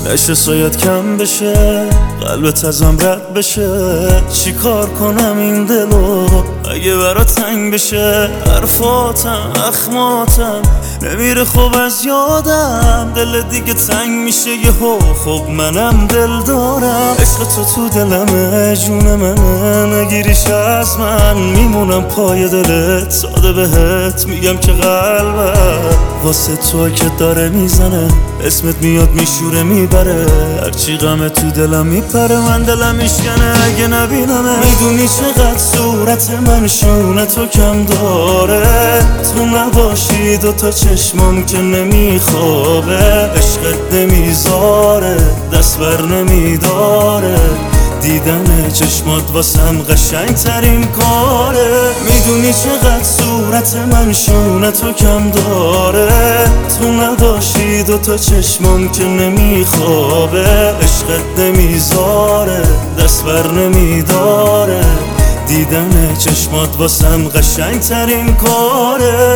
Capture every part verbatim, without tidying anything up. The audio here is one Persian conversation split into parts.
نشه شاید کم بشه، قلبت ازم رد بشه. چی کار کنم این دلو اگه برا تنگ بشه؟ حرفاتم اخماتم نمیره خوب از یادم، دل دیگه تنگ میشه یهو. خب منم دل دارم، عشق تو تو دلمه، جون منه، نگیریش از من میمونم پای دلت. ساده بهت میگم که قلبم واسه تو که داره میزنه، اسمت میاد میشوره میبره. هرچی غمه تو دلم میپره، من دلم میشکنه اگه نبینمه. میدونی چقدر صورت من شونه تو کم داره، تو نباشی دوتا چشمام که نمیخوابه. عشقت نمیذاره دست بر نمیداره، دیدن چشمات واسم قشنگ ترین کاره. میدونی چقدر صورت من شونه تو کم داره، تو نباشی دوتا چشمام که نمیخوابه. عشقت نمیذاره دست بر نمیداره، دیدن چشمات واسم قشنگ ترین کاره.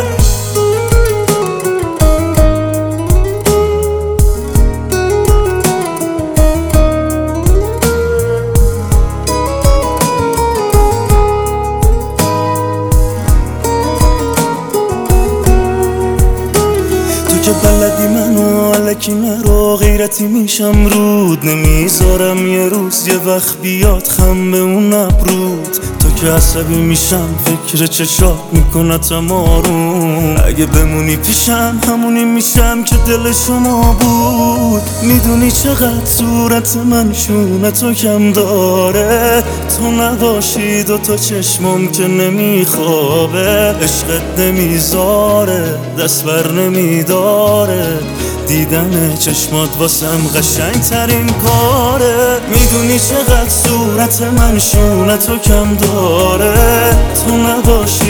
که بلدی منو علکی نرو، غیرتی میشم رود نمیذارم یه روز یه وقت بیاد خم به اون ابرود. تو که عصبی میشم فکر چشات میکنتم آروم، اگه بمونی پیشم همونی میشم که دل شما بود. میدونی چقدر صورت من شونه تو کم داره، تو نباشی دوتا چشمام که نمیخوابه. عشقت نمیذاره دست بر نمیداره، دیدن چشمات واسم قشنگ ترین کاره. میدونی چقدر صورت من شونه تو کم داره، تو نباشی